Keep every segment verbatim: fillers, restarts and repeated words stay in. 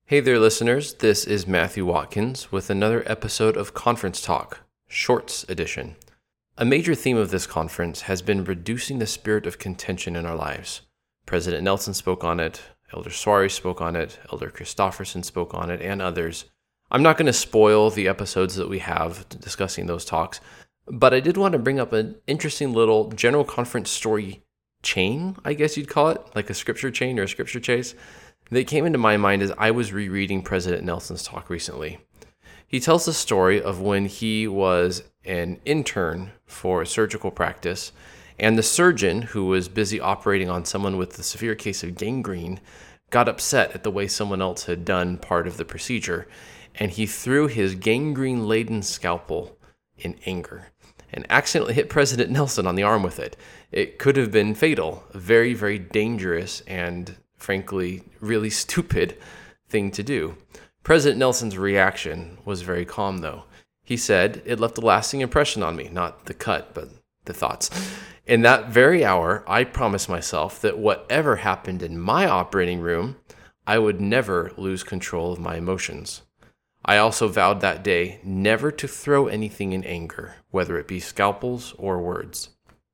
Hey there, listeners. This is Matthew Watkins with another episode of Conference Talk, Shorts Edition. A major theme of this conference has been reducing the spirit of contention in our lives. President Nelson spoke on it, Elder Suarez spoke on it, Elder Christofferson spoke on it, and others. I'm not going to spoil the episodes that we have discussing those talks, but I did want to bring up an interesting little general conference story chain, I guess you'd call it, like a scripture chain or a scripture chase, that came into my mind as I was rereading President Nelson's talk recently. He tells the story of when he was an intern for a surgical practice, and the surgeon, who was busy operating on someone with a severe case of gangrene, got upset at the way someone else had done part of the procedure, and he threw his gangrene-laden scalpel in anger and accidentally hit President Nelson on the arm with it. It could have been fatal, a very, very dangerous and frankly, really stupid thing to do. President Nelson's reaction was very calm, though. He said, "It left a lasting impression on me," not the cut, but the thoughts. In that very hour, I promised myself that whatever happened in my operating room, I would never lose control of my emotions. I also vowed that day never to throw anything in anger, whether it be scalpels or words.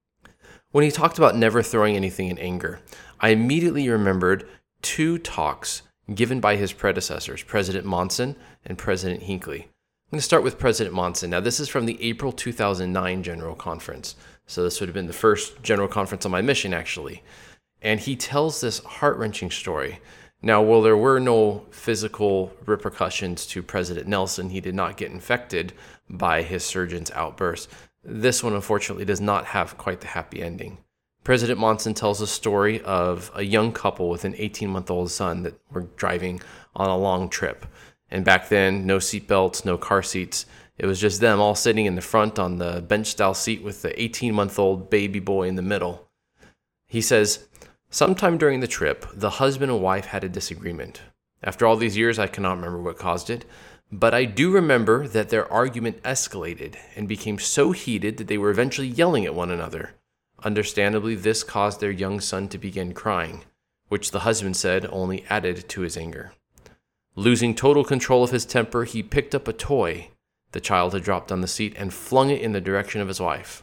When he talked about never throwing anything in anger, I immediately remembered two talks given by his predecessors, President Monson and President Hinckley. I'm going to start with President Monson. Now, this is from the April two thousand nine General Conference. So this would have been the first General Conference on my mission, actually. And he tells this heart-wrenching story. Now, while there were no physical repercussions to President Nelson, he did not get infected by his surgeon's outburst. This one, unfortunately, does not have quite the happy ending. President Monson tells a story of a young couple with an eighteen-month-old son that were driving on a long trip. And back then, no seatbelts, no car seats. It was just them all sitting in the front on the bench-style seat with the eighteen-month-old baby boy in the middle. He says, "Sometime during the trip, the husband and wife had a disagreement. After all these years, I cannot remember what caused it, but I do remember that their argument escalated and became so heated that they were eventually yelling at one another. Understandably, this caused their young son to begin crying, which the husband said only added to his anger. Losing total control of his temper, he picked up a toy the child had dropped on the seat and flung it in the direction of his wife.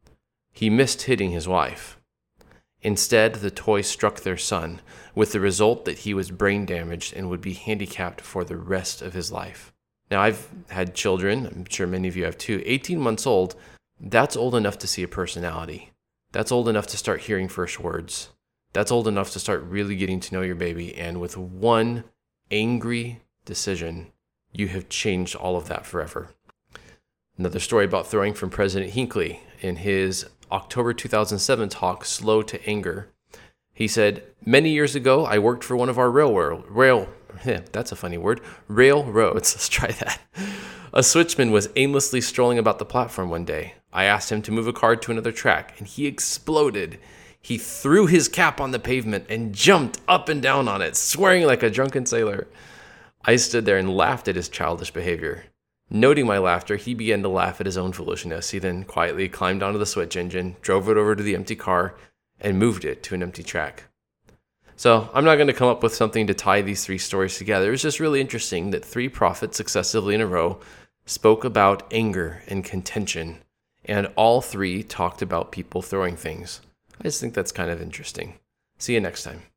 He missed hitting his wife. Instead, the toy struck their son, with the result that he was brain damaged and would be handicapped for the rest of his life." Now, I've had children, I'm sure many of you have too, eighteen months old. That's old enough to see a personality. That's old enough to start hearing first words. That's old enough to start really getting to know your baby. And with one angry decision, you have changed all of that forever. Another story about throwing from President Hinckley. In his October two thousand seven talk, Slow to Anger, he said, "Many years ago, I worked for one of our railroad, rail, yeah, that's a funny word, railroads, let's try that. A switchman was aimlessly strolling about the platform one day. I asked him to move a car to another track, and he exploded. He threw his cap on the pavement and jumped up and down on it, swearing like a drunken sailor. I stood there and laughed at his childish behavior. Noting my laughter, he began to laugh at his own foolishness. He then quietly climbed onto the switch engine, drove it over to the empty car, and moved it to an empty track." So I'm not going to come up with something to tie these three stories together. It was just really interesting that three prophets successively in a row spoke about anger and contention, and all three talked about people throwing things. I just think that's kind of interesting. See you next time.